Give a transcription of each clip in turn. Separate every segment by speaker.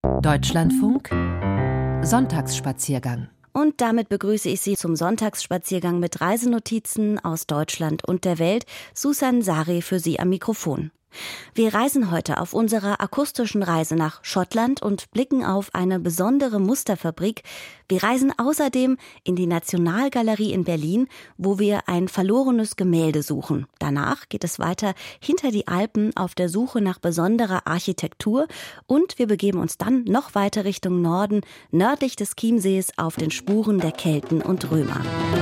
Speaker 1: Deutschlandfunk Sonntagsspaziergang.
Speaker 2: Und damit begrüße ich Sie zum Sonntagsspaziergang mit Reisenotizen aus Deutschland und der Welt. Susan Sari für Sie am Mikrofon. Wir reisen heute auf unserer akustischen Reise nach Schottland und blicken auf eine besondere Musterfabrik. Wir reisen außerdem in die Nationalgalerie in Berlin, wo wir ein verlorenes Gemälde suchen. Danach geht es weiter hinter die Alpen auf der Suche nach besonderer Architektur und wir begeben uns dann noch weiter Richtung Norden, nördlich des Chiemsees auf den Spuren der Kelten und Römer.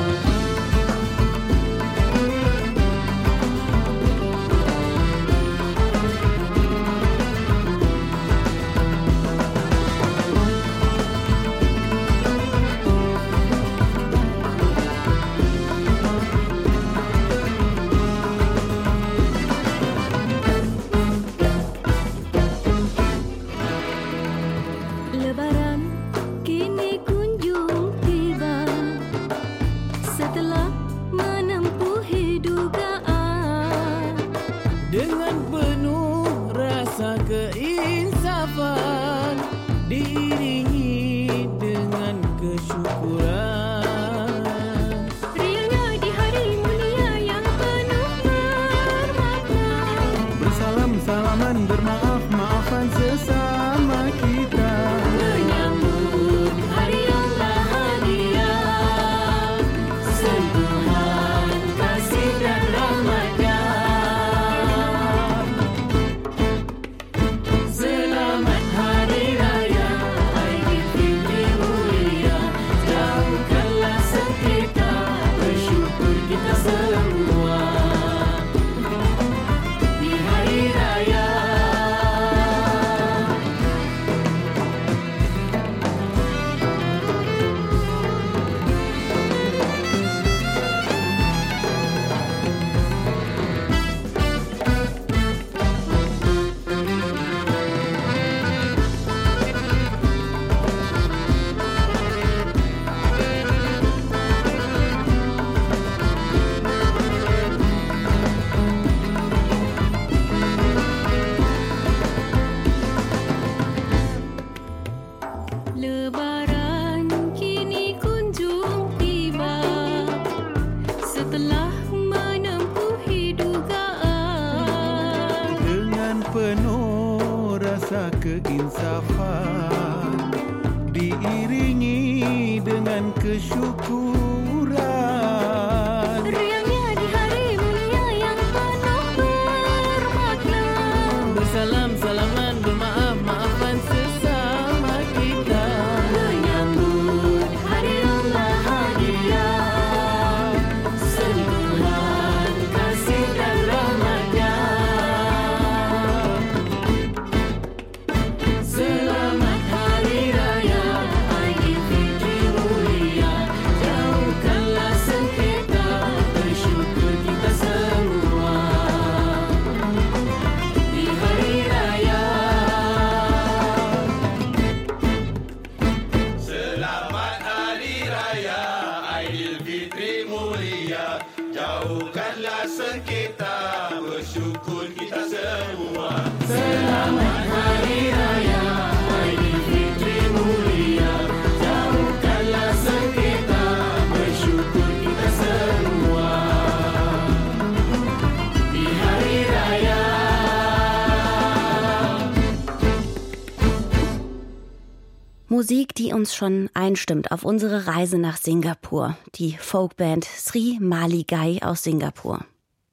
Speaker 2: Musik, die uns schon einstimmt auf unsere Reise nach Singapur. Die Folkband Sri Maligai aus Singapur.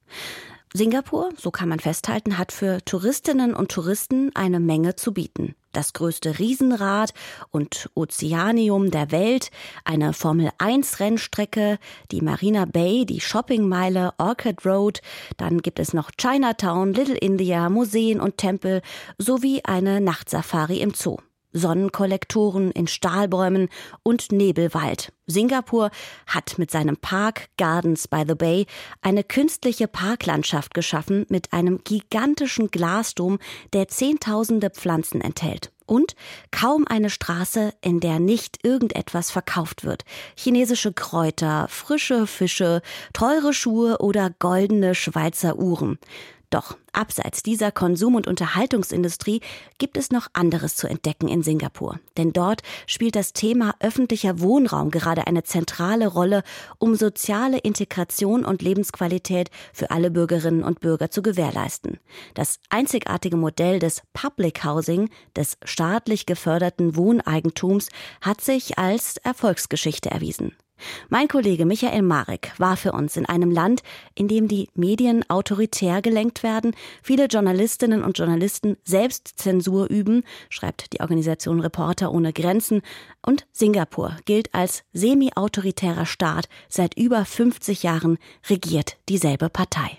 Speaker 2: Singapur, so kann man festhalten, hat für Touristinnen und Touristen eine Menge zu bieten. Das größte Riesenrad und Ozeanium der Welt, eine Formel-1-Rennstrecke, die Marina Bay, die Shoppingmeile Orchard Road, dann gibt es noch Chinatown, Little India, Museen und Tempel sowie eine Nachtsafari im Zoo. Sonnenkollektoren in Stahlbäumen und Nebelwald. Singapur hat mit seinem Park Gardens by the Bay eine künstliche Parklandschaft geschaffen mit einem gigantischen Glasdom, der Zehntausende Pflanzen enthält. Und kaum eine Straße, in der nicht irgendetwas verkauft wird. Chinesische Kräuter, frische Fische, teure Schuhe oder goldene Schweizer Uhren. Doch abseits dieser Konsum- und Unterhaltungsindustrie gibt es noch anderes zu entdecken in Singapur. Denn dort spielt das Thema öffentlicher Wohnraum gerade eine zentrale Rolle, um soziale Integration und Lebensqualität für alle Bürgerinnen und Bürger zu gewährleisten. Das einzigartige Modell des Public Housing, des staatlich geförderten Wohneigentums, hat sich als Erfolgsgeschichte erwiesen. Mein Kollege Michael Marek war für uns in einem Land, in dem die Medien autoritär gelenkt werden, viele Journalistinnen und Journalisten Selbstzensur üben, schreibt die Organisation Reporter ohne Grenzen, und Singapur gilt als semi-autoritärer Staat. Seit über 50 Jahren regiert dieselbe Partei.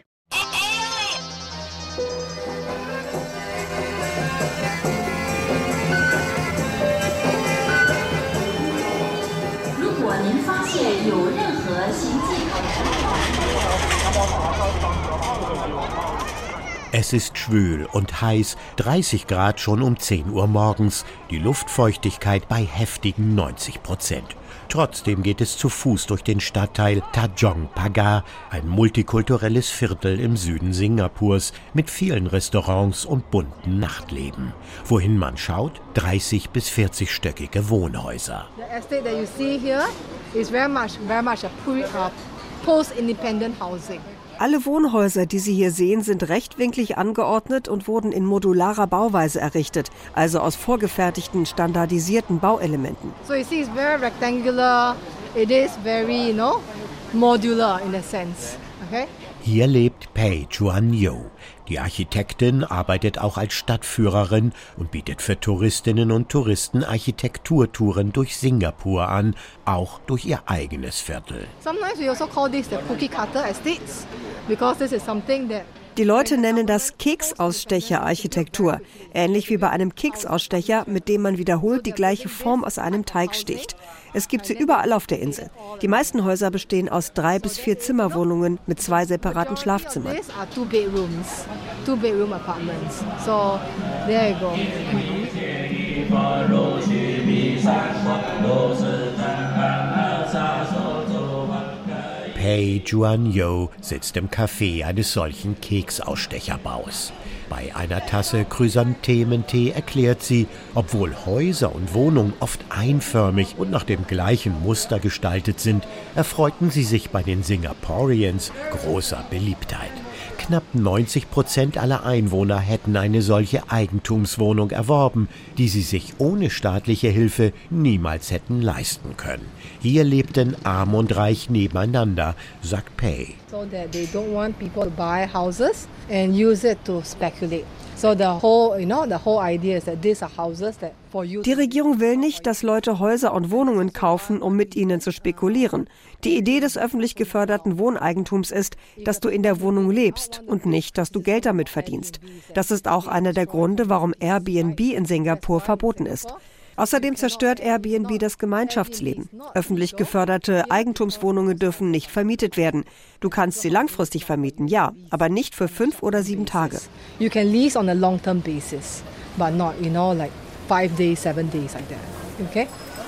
Speaker 1: Es ist schwül und heiß, 30 Grad schon um 10 Uhr morgens, die Luftfeuchtigkeit bei heftigen 90%. Trotzdem geht es zu Fuß durch den Stadtteil Tanjong Pagar, ein multikulturelles Viertel im Süden Singapurs mit vielen Restaurants und bunten Nachtleben. Wohin man schaut, 30- bis 40-stöckige Wohnhäuser.
Speaker 3: The estate that you see here is very much a post-independent housing.
Speaker 4: Alle Wohnhäuser, die Sie hier sehen, sind rechtwinklig angeordnet und wurden in modularer Bauweise errichtet, also aus vorgefertigten, standardisierten Bauelementen.
Speaker 3: So you see, it's very rectangular. It is very, modular in a sense. Okay?
Speaker 1: Hier lebt Pei Chuan Yo. Die Architektin arbeitet auch als Stadtführerin und bietet für Touristinnen und Touristen Architekturtouren durch Singapur an, auch durch ihr eigenes Viertel.
Speaker 3: Sometimes we also call this the cookie cutter estates, because this is something that
Speaker 4: Die Leute nennen das Keksausstecher-Architektur, ähnlich wie bei einem Keksausstecher, mit dem man wiederholt die gleiche Form aus einem Teig sticht. Es gibt sie überall auf der Insel. Die meisten Häuser bestehen aus 3 bis 4 Zimmerwohnungen mit 2 separaten Schlafzimmern.
Speaker 3: Two-bedroom apartments. So there you go.
Speaker 1: Pei Chuan Yo sitzt im Café eines solchen Keksausstecherbaus. Bei einer Tasse Chrysanthementee erklärt sie, obwohl Häuser und Wohnungen oft einförmig und nach dem gleichen Muster gestaltet sind, erfreuten sie sich bei den Singaporeans großer Beliebtheit. Knapp 90% aller Einwohner hätten eine solche Eigentumswohnung erworben, die sie sich ohne staatliche Hilfe niemals hätten leisten können. Hier lebten Arm und Reich nebeneinander, sagt Pei.
Speaker 3: So that they don't want people to buy houses and use it to speculate. So the whole idea is that these are houses that for you.
Speaker 4: Die Regierung will nicht, dass Leute Häuser und Wohnungen kaufen, um mit ihnen zu spekulieren. Die Idee des öffentlich geförderten Wohneigentums ist, dass du in der Wohnung lebst und nicht, dass du Geld damit verdienst. Das ist auch einer der Gründe, warum Airbnb in Singapur verboten ist. Außerdem zerstört Airbnb das Gemeinschaftsleben. Öffentlich geförderte Eigentumswohnungen dürfen nicht vermietet werden. Du kannst sie langfristig vermieten, ja, aber nicht für 5 oder 7 Tage.
Speaker 3: You can lease on a long-term basis, but not, like 5 days, 7 days like that. Okay?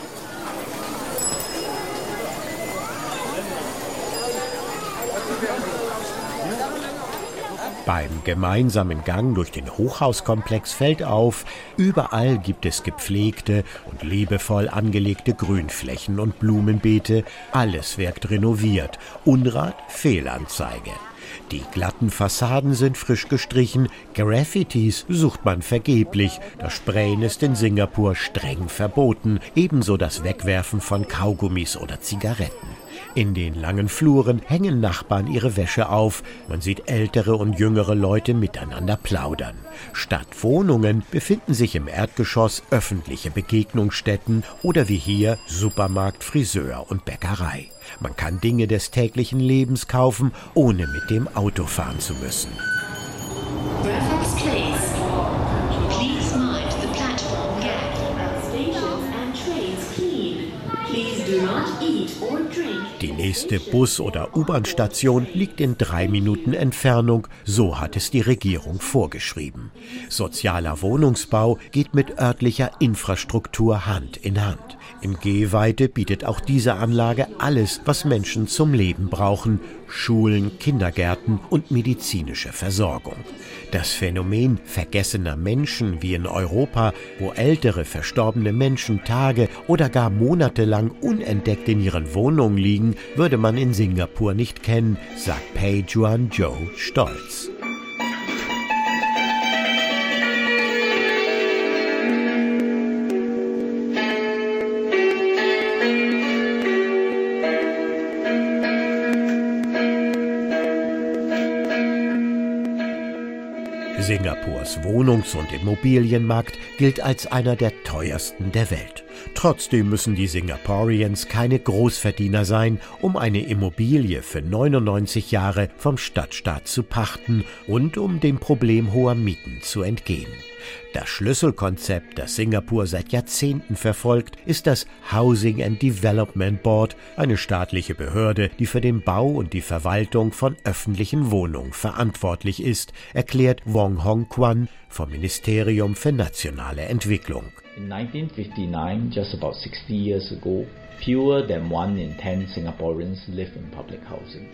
Speaker 1: Beim gemeinsamen Gang durch den Hochhauskomplex fällt auf, überall gibt es gepflegte und liebevoll angelegte Grünflächen und Blumenbeete. Alles wirkt renoviert. Unrat, Fehlanzeige. Die glatten Fassaden sind frisch gestrichen, Graffitis sucht man vergeblich. Das Sprayen ist in Singapur streng verboten, ebenso das Wegwerfen von Kaugummis oder Zigaretten. In den langen Fluren hängen Nachbarn ihre Wäsche auf. Man sieht ältere und jüngere Leute miteinander plaudern. Statt Wohnungen befinden sich im Erdgeschoss öffentliche Begegnungsstätten oder wie hier Supermarkt, Friseur und Bäckerei. Man kann Dinge des täglichen Lebens kaufen, ohne mit dem Auto fahren zu müssen.
Speaker 5: Reference please. Please mind the platform gap. Stations and trains clean. Please do not eat or drink.
Speaker 1: Die nächste Bus- oder U-Bahn-Station liegt in 3 Minuten Entfernung, so hat es die Regierung vorgeschrieben. Sozialer Wohnungsbau geht mit örtlicher Infrastruktur Hand in Hand. In Gehweite bietet auch diese Anlage alles, was Menschen zum Leben brauchen. Schulen, Kindergärten und medizinische Versorgung. Das Phänomen vergessener Menschen wie in Europa, wo ältere, verstorbene Menschen Tage oder gar monatelang unentdeckt in ihren Wohnungen liegen, würde man in Singapur nicht kennen, sagt Pei Juan Joe stolz. Singapurs Wohnungs- und Immobilienmarkt gilt als einer der teuersten der Welt. Trotzdem müssen die Singaporeans keine Großverdiener sein, um eine Immobilie für 99 Jahre vom Stadtstaat zu pachten und um dem Problem hoher Mieten zu entgehen. Das Schlüsselkonzept, das Singapur seit Jahrzehnten verfolgt, ist das Housing and Development Board, eine staatliche Behörde, die für den Bau und die Verwaltung von öffentlichen Wohnungen verantwortlich ist, erklärt Wong Hong Kwan vom Ministerium für nationale Entwicklung.
Speaker 6: In 1959, just about 60 years ago, fewer than 1 in 10 Singaporeans live in public housing.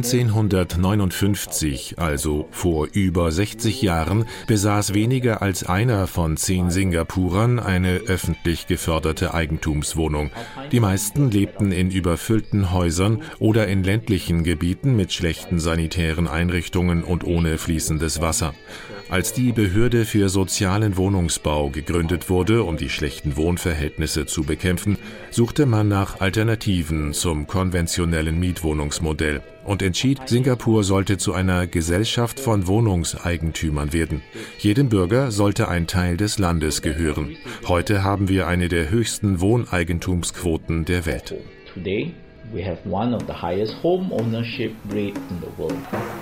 Speaker 7: 1959, also vor über 60 Jahren, besaß weniger als einer von 10 Singapurern eine öffentlich geförderte Eigentumswohnung. Die meisten lebten in überfüllten Häusern oder in ländlichen Gebieten mit schlechten sanitären Einrichtungen und ohne fließendes Wasser. Als die Behörde für sozialen Wohnungsbau gegründet wurde, um die schlechten Wohnverhältnisse zu bekämpfen, suchte man nach Alternativen zum konventionellen Mietwohnungsmodell und entschied, Singapur sollte zu einer Gesellschaft von Wohnungseigentümern werden. Jedem Bürger sollte ein Teil des Landes gehören. Heute haben wir eine der höchsten Wohneigentumsquoten der Welt.
Speaker 6: Today, we have one of the highest home ownership rate in the world.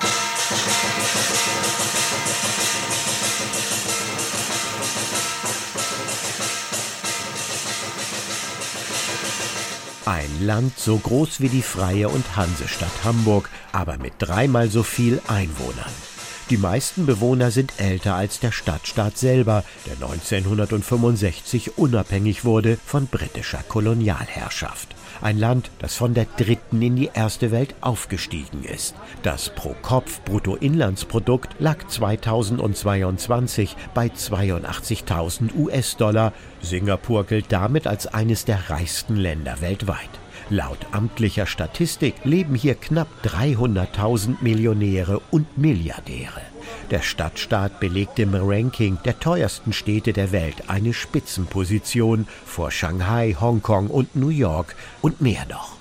Speaker 1: Ein Land so groß wie die Freie und Hansestadt Hamburg, aber mit 3-mal so viel Einwohnern. Die meisten Bewohner sind älter als der Stadtstaat selber, der 1965 unabhängig wurde von britischer Kolonialherrschaft. Ein Land, das von der dritten in die erste Welt aufgestiegen ist. Das Pro-Kopf-Bruttoinlandsprodukt lag 2022 bei 82.000 US-Dollar. Singapur gilt damit als eines der reichsten Länder weltweit. Laut amtlicher Statistik leben hier knapp 300.000 Millionäre und Milliardäre. Der Stadtstaat belegt im Ranking der teuersten Städte der Welt eine Spitzenposition vor Shanghai, Hongkong und New York und mehr noch.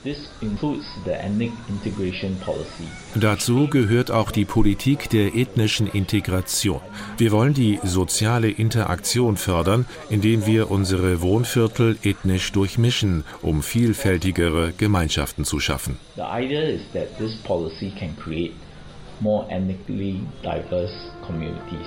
Speaker 7: Dazu gehört auch die Politik der ethnischen Integration. Wir wollen die soziale Interaktion fördern, indem wir unsere Wohnviertel ethnisch durchmischen, um vielfältigere Gemeinschaften zu schaffen.
Speaker 6: The idea is that this policy can create more ethnically diverse communities.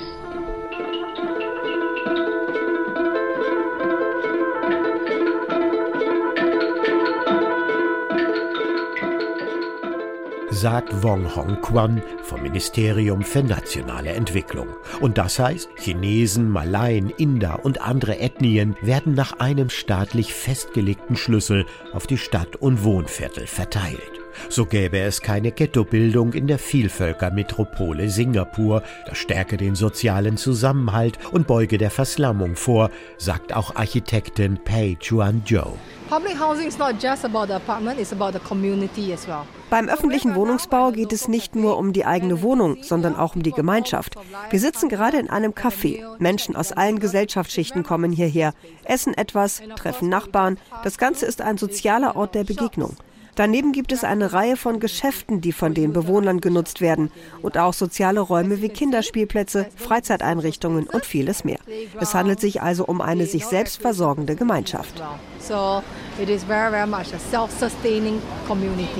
Speaker 1: Sagt Wong Hong Kwan vom Ministerium für nationale Entwicklung. Und das heißt, Chinesen, Malaien, Inder und andere Ethnien werden nach einem staatlich festgelegten Schlüssel auf die Stadt- und Wohnviertel verteilt. So gäbe es keine Ghettobildung in der Vielvölkermetropole Singapur. Das stärke den sozialen Zusammenhalt und beuge der Verslammung vor, sagt auch Architektin Pei Juan Joe.
Speaker 3: Public housing is not just about the apartment, it's about the community as well.
Speaker 4: Beim öffentlichen Wohnungsbau geht es nicht nur um die eigene Wohnung, sondern auch um die Gemeinschaft. Wir sitzen gerade in einem Café. Menschen aus allen Gesellschaftsschichten kommen hierher, essen etwas, treffen Nachbarn. Das Ganze ist ein sozialer Ort der Begegnung. Daneben gibt es eine Reihe von Geschäften, die von den Bewohnern genutzt werden und auch soziale Räume wie Kinderspielplätze, Freizeiteinrichtungen und vieles mehr. Es handelt sich also um eine sich selbst versorgende Gemeinschaft.
Speaker 3: So it is very, very much a self-sustaining community.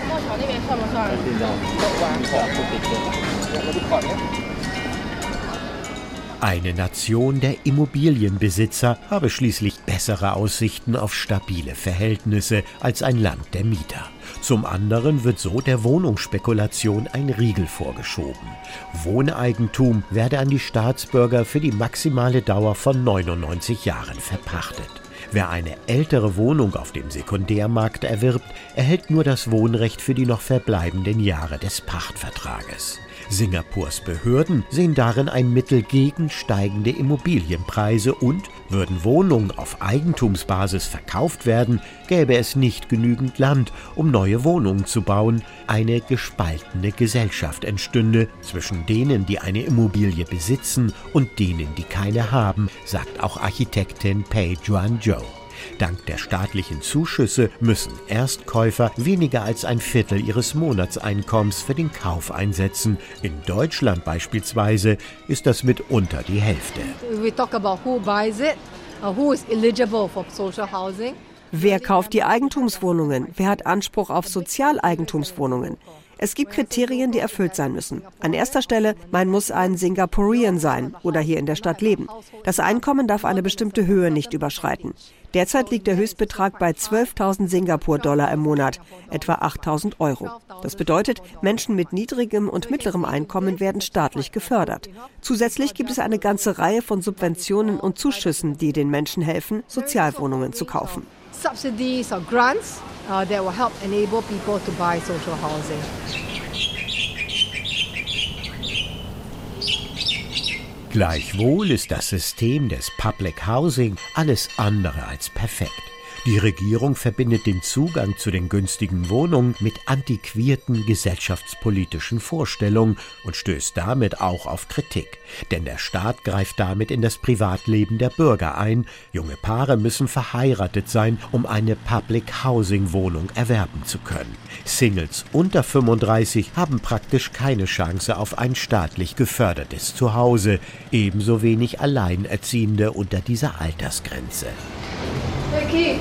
Speaker 1: Eine Nation der Immobilienbesitzer habe schließlich bessere Aussichten auf stabile Verhältnisse als ein Land der Mieter. Zum anderen wird so der Wohnungsspekulation ein Riegel vorgeschoben. Wohneigentum werde an die Staatsbürger für die maximale Dauer von 99 Jahren verpachtet. Wer eine ältere Wohnung auf dem Sekundärmarkt erwirbt, erhält nur das Wohnrecht für die noch verbleibenden Jahre des Pachtvertrages. Singapurs Behörden sehen darin ein Mittel gegen steigende Immobilienpreise und würden Wohnungen auf Eigentumsbasis verkauft werden, gäbe es nicht genügend Land, um neue Wohnungen zu bauen. Eine gespaltene Gesellschaft entstünde zwischen denen, die eine Immobilie besitzen und denen, die keine haben, sagt auch Architektin Pei Juan Zhou. Dank der staatlichen Zuschüsse müssen Erstkäufer weniger als ein Viertel ihres Monatseinkommens für den Kauf einsetzen. In Deutschland beispielsweise ist das mitunter die Hälfte.
Speaker 3: We talk about who buys it, who is eligible for social housing.
Speaker 4: Wer kauft die Eigentumswohnungen? Wer hat Anspruch auf Sozialeigentumswohnungen? Es gibt Kriterien, die erfüllt sein müssen. An erster Stelle, man muss ein Singaporean sein oder hier in der Stadt leben. Das Einkommen darf eine bestimmte Höhe nicht überschreiten. Derzeit liegt der Höchstbetrag bei 12.000 Singapur-Dollar im Monat, etwa 8.000 Euro. Das bedeutet, Menschen mit niedrigem und mittlerem Einkommen werden staatlich gefördert. Zusätzlich gibt es eine ganze Reihe von Subventionen und Zuschüssen, die den Menschen helfen, Sozialwohnungen zu kaufen.
Speaker 3: Subsidies or grants that will help enable people to buy social housing.
Speaker 1: Gleichwohl ist das System des Public Housing alles andere als perfekt. Die Regierung verbindet den Zugang zu den günstigen Wohnungen mit antiquierten gesellschaftspolitischen Vorstellungen und stößt damit auch auf Kritik. Denn der Staat greift damit in das Privatleben der Bürger ein. Junge Paare müssen verheiratet sein, um eine Public-Housing-Wohnung erwerben zu können. Singles unter 35 haben praktisch keine Chance auf ein staatlich gefördertes Zuhause. Ebenso wenig Alleinerziehende unter dieser Altersgrenze.
Speaker 3: Vicky.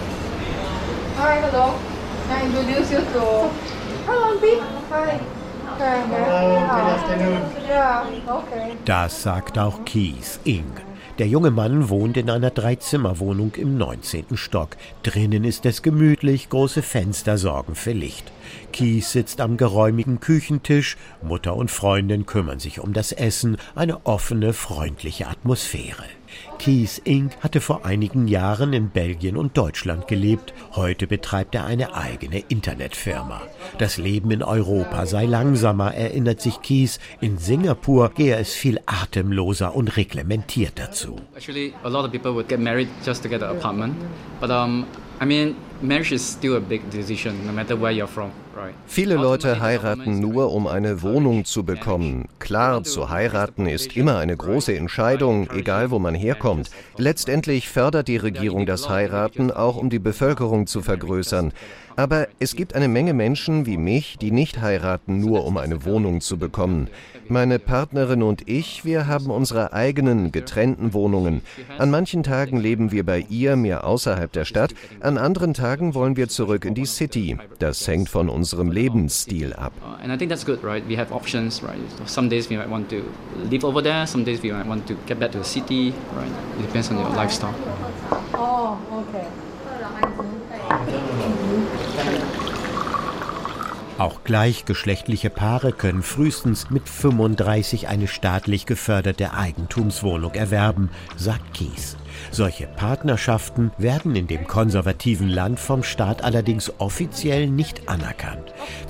Speaker 3: Hi, hello. Can I introduce you to... Hello, Vicky. Hi.
Speaker 8: Hello, good afternoon.
Speaker 3: Yeah, okay.
Speaker 1: Das sagt auch Keith Ing. Der junge Mann wohnt in einer 3-Zimmer-Wohnung im 19. Stock. Drinnen ist es gemütlich, große Fenster sorgen für Licht. Keith sitzt am geräumigen Küchentisch, Mutter und Freundin kümmern sich um das Essen, eine offene, freundliche Atmosphäre. Keith Ing hatte vor einigen Jahren in Belgien und Deutschland gelebt. Heute betreibt er eine eigene Internetfirma. Das Leben in Europa sei langsamer, erinnert sich Keith. In Singapur gehe es viel atemloser und reglementierter zu.
Speaker 9: Actually, a lot of people would get married just to get an apartment. But marriage is still a big decision, no matter where you're from.
Speaker 10: Viele Leute heiraten nur, um eine Wohnung zu bekommen. Klar, zu heiraten ist immer eine große Entscheidung, egal wo man herkommt. Letztendlich fördert die Regierung das Heiraten auch, um die Bevölkerung zu vergrößern. Aber es gibt eine Menge Menschen wie mich, die nicht heiraten, nur um eine Wohnung zu bekommen. Meine Partnerin und ich, wir haben unsere eigenen, getrennten Wohnungen. An manchen Tagen leben wir bei ihr mehr außerhalb der Stadt, an anderen Tagen wollen wir zurück in die City. Das hängt von unserem Lebensstil ab.
Speaker 9: And I think that's good, right? We have options, right? Some days we might want to live over there, some days we might want to get back to the city, right? It depends on your lifestyle.
Speaker 3: Oh, okay.
Speaker 1: Auch gleichgeschlechtliche Paare können frühestens mit 35 eine staatlich geförderte Eigentumswohnung erwerben, sagt Keith. Solche Partnerschaften werden in dem konservativen Land vom Staat allerdings offiziell nicht anerkannt.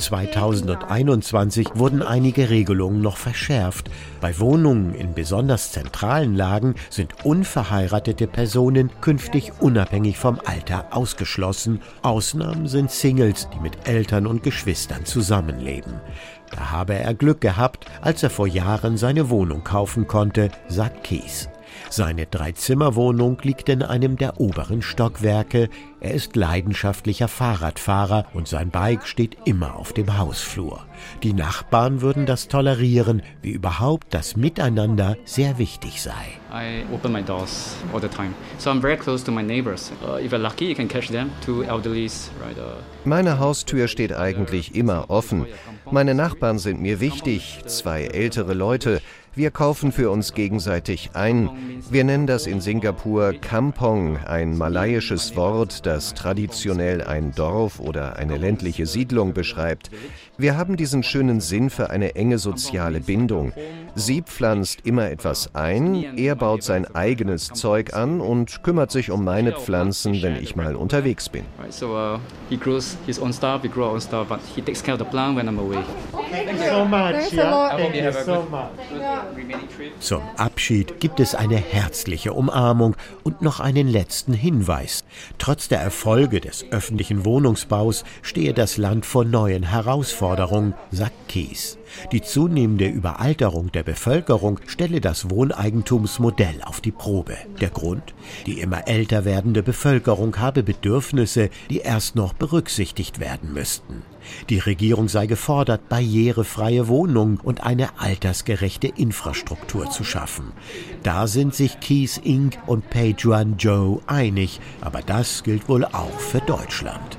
Speaker 1: 2021 wurden einige Regelungen noch verschärft. Bei Wohnungen in besonders zentralen Lagen sind unverheiratete Personen künftig unabhängig vom Alter ausgeschlossen. Ausnahmen sind Singles, die mit Eltern und Geschwistern zusammenleben. Da habe er Glück gehabt, als er vor Jahren seine Wohnung kaufen konnte, sagt Keith. Seine 3-Zimmer-Wohnung liegt in einem der oberen Stockwerke. Er ist leidenschaftlicher Fahrradfahrer und sein Bike steht immer auf dem Hausflur. Die Nachbarn würden das tolerieren, wie überhaupt das Miteinander sehr wichtig sei.
Speaker 9: I open my doors all the time, so I'm very close to my neighbors. If you're lucky, you can catch them, 2 elderlies, right?
Speaker 10: Meine Haustür steht eigentlich immer offen. Meine Nachbarn sind mir wichtig, 2 ältere Leute. Wir kaufen für uns gegenseitig ein. Wir nennen das in Singapur Kampong, ein malaiisches Wort, das traditionell ein Dorf oder eine ländliche Siedlung beschreibt. Wir haben diesen schönen Sinn für eine enge soziale Bindung. Sie pflanzt immer etwas ein, er baut sein eigenes Zeug an und kümmert sich um meine Pflanzen, wenn ich mal unterwegs bin.
Speaker 9: So he grows his own stuff, we grow our own stuff, but he takes care of the plant when I'm away.
Speaker 8: Thank you so much. Thank you so much.
Speaker 1: Zum Abschied gibt es eine herzliche Umarmung und noch einen letzten Hinweis. Trotz der Erfolge des öffentlichen Wohnungsbaus stehe das Land vor neuen Herausforderungen, sagt Keys. Die zunehmende Überalterung der Bevölkerung stelle das Wohneigentumsmodell auf die Probe. Der Grund? Die immer älter werdende Bevölkerung habe Bedürfnisse, die erst noch berücksichtigt werden müssten. Die Regierung sei gefordert, barrierefreie Wohnungen und eine altersgerechte Infrastruktur zu schaffen. Da sind sich Kees Inc. und Pei Juan Zhou einig, aber das gilt wohl auch für Deutschland.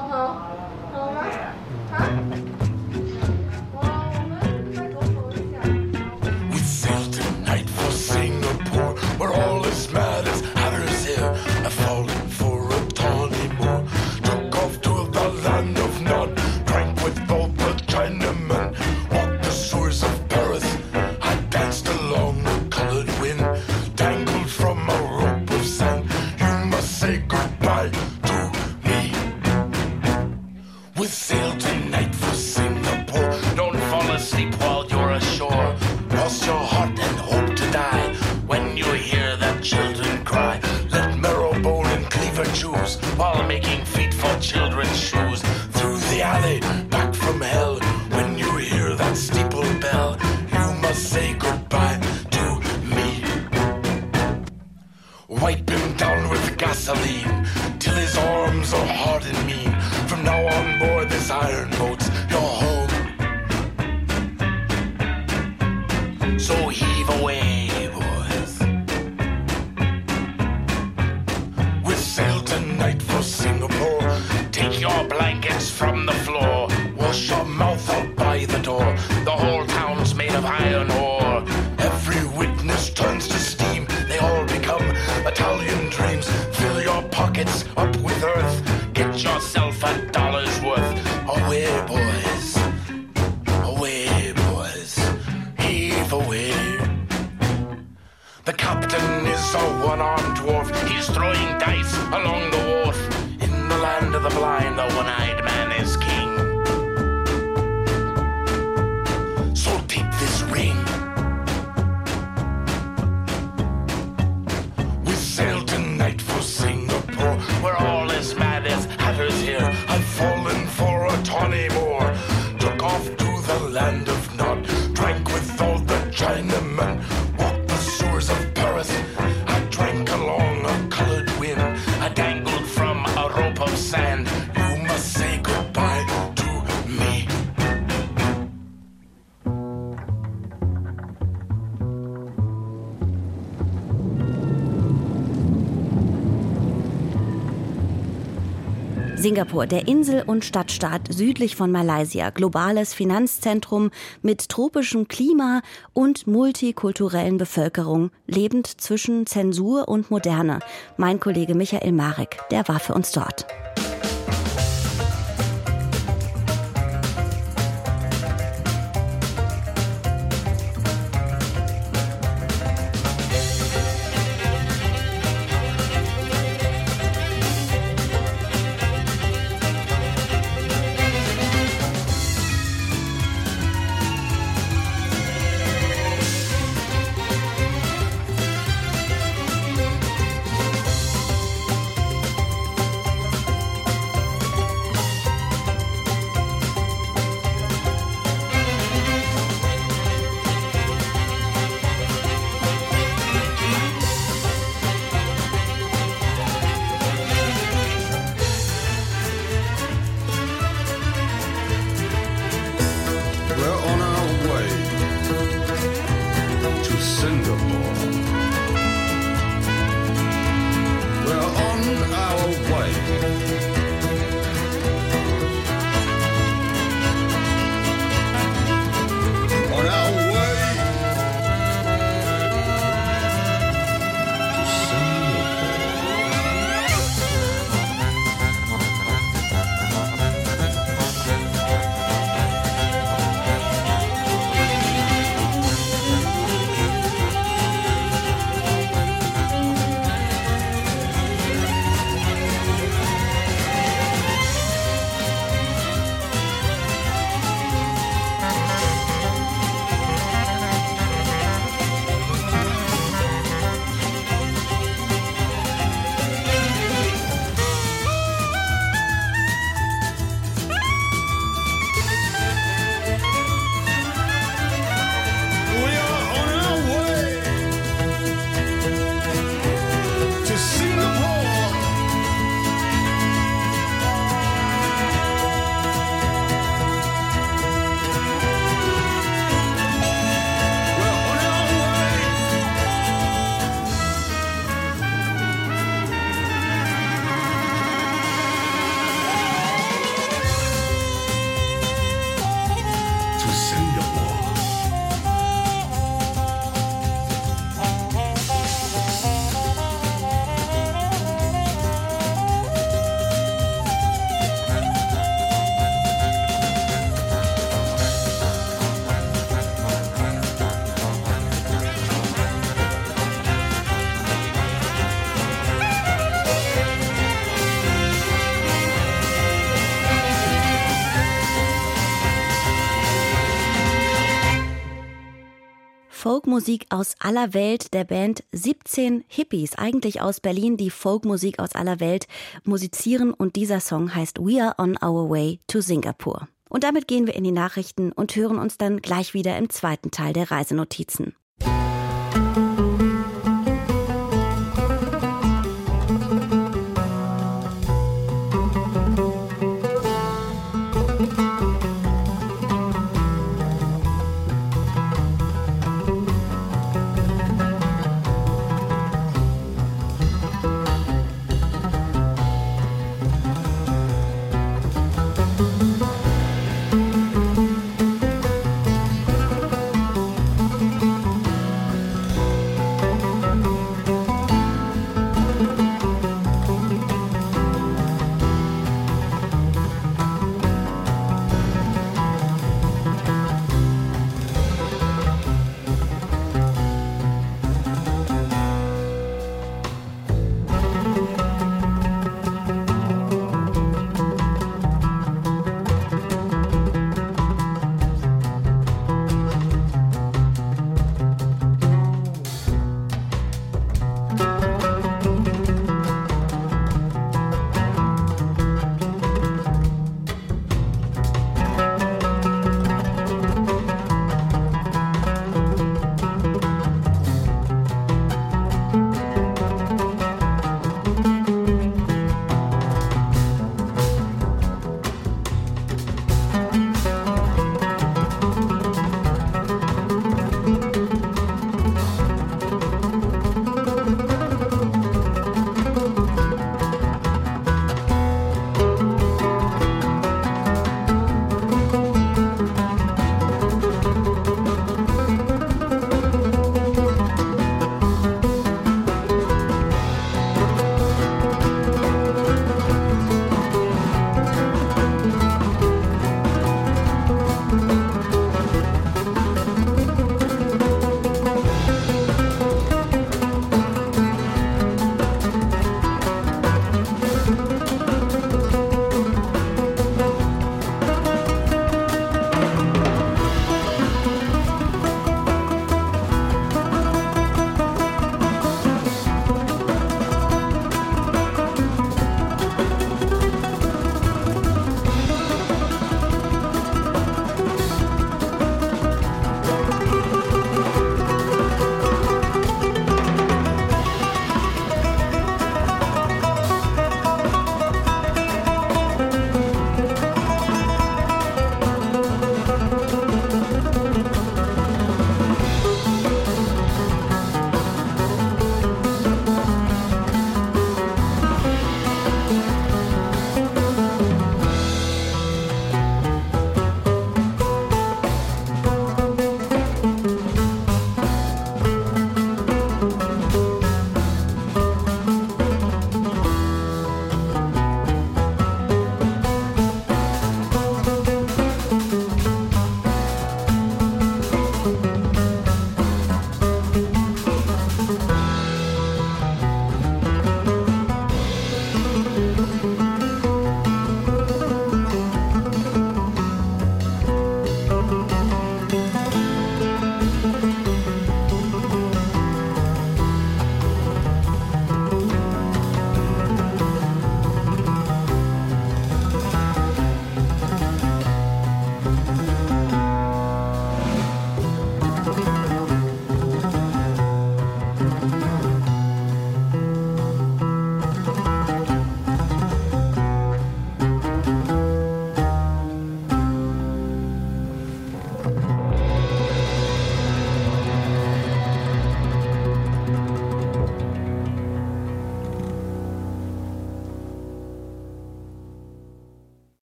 Speaker 11: Wipe him down with gasoline till his arms are hard and mean. From now on board this iron boat's your home. So heave away, boys. We sail tonight for Singapore. Take your blankets from the floor. Wash your mouth out by the door. The whole town's made of iron ore. Every witness turns to steam. They all become Italian dreams. Fill your pockets up with earth. Get yourself $1 worth. Away, boys. Away, boys. Heave away. The captain is a one-armed dwarf. He's throwing dice along the wharf. In the land of the blind, the one-eyed man is king. So take this ring. We sail tonight for Singapore, where all is mad as hatters here. I've fallen for a tawny Moor. Took off to the land of Nod. Drank with all the Chinamen. Walked the sewers of Paris. I drank along a colored wind. I dangled from a rope of sand. You must say goodbye to me.
Speaker 2: Singapur, der Insel- und Stadtstaat südlich von Malaysia, globales Finanzzentrum mit tropischem Klima und multikulturellen Bevölkerung, lebend zwischen Zensur und Moderne. Mein Kollege Michael Marek, der war für uns dort. Folkmusik aus aller Welt der Band 17 Hippies, eigentlich aus Berlin, die Folkmusik aus aller Welt musizieren und dieser Song heißt We Are on Our Way to Singapore. Und damit gehen wir in die Nachrichten und hören uns dann gleich wieder im zweiten Teil der Reisenotizen.